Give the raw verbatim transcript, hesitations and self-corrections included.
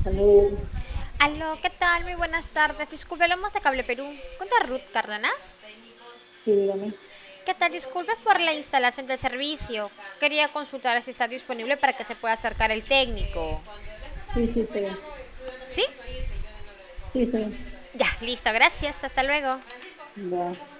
Salud. Aló, ¿qué tal? Muy buenas tardes. Disculpe, hablamos de Cable Perú. ¿Cuenta Ruth Cárdenas? Sí, dígame. ¿Qué tal? Disculpe por la instalación del servicio. Quería consultar si está disponible para que se pueda acercar el técnico. Sí, sí, está bien. ¿Sí? Sí, está bien. Ya, listo, gracias. Hasta luego. Ya.